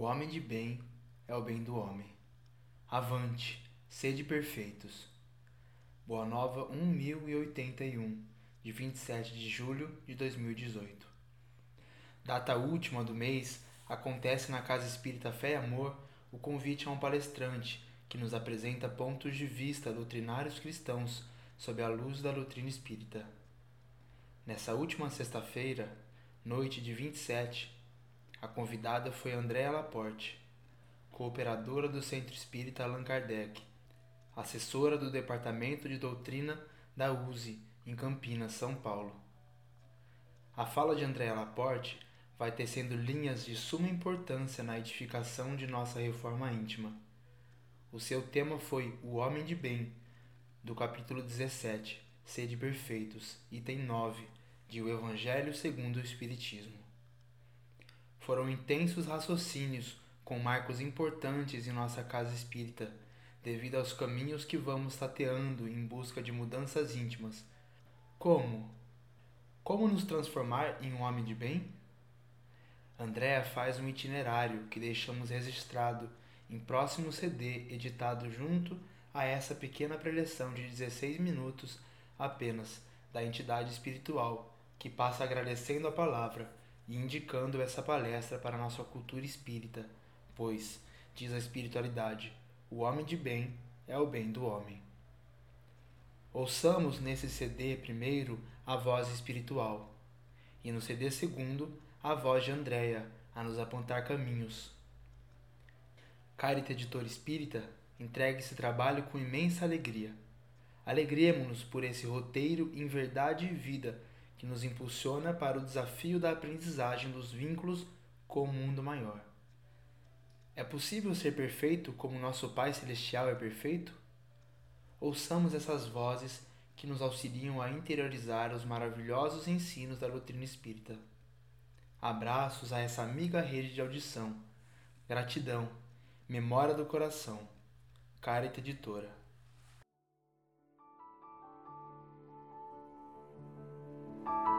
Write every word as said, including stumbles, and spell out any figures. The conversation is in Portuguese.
homem de bem é o bem do homem. Avante, sede perfeitos. Boa Nova um mil e oitenta e um, de vinte e sete de julho de dois mil e dezoito. Data última do mês, acontece na Casa Espírita Fé e Amor o convite a um palestrante que nos apresenta pontos de vista doutrinários cristãos sob a luz da doutrina espírita. Nessa última sexta-feira, noite de vinte e sete, a convidada foi Andréa Laporte, cooperadora do Centro Espírita Allan Kardec, assessora do Departamento de Doutrina da U S E, em Campinas, São Paulo. A fala de Andréa Laporte vai tecendo linhas de suma importância na edificação de nossa reforma íntima. O seu tema foi O Homem de Bem, do capítulo dezessete, Sede Perfeitos, item nove, de O Evangelho segundo o Espiritismo. Foram intensos raciocínios com marcos importantes em nossa casa espírita, devido aos caminhos que vamos tateando em busca de mudanças íntimas. Como? Como nos transformar em um homem de bem? Andréa faz um itinerário que deixamos registrado em próximo C D editado junto a essa pequena preleção de dezesseis minutos apenas da entidade espiritual, que passa agradecendo a palavra e indicando essa palestra para a nossa cultura espírita, pois, diz a espiritualidade, o homem de bem é o bem do homem. Ouçamos nesse C D primeiro a voz espiritual, e no C D segundo a voz de Andréa a nos apontar caminhos. Carita Editora Espírita entrega esse trabalho com imensa alegria. Alegremo-nos por esse roteiro em verdade e vida que nos impulsiona para o desafio da aprendizagem dos vínculos com o mundo maior. É possível ser perfeito como nosso Pai Celestial é perfeito? Ouçamos essas vozes que nos auxiliam a interiorizar os maravilhosos ensinos da doutrina espírita. Abraços a essa amiga rede de audição. Gratidão. Memória do coração. Carita Editora.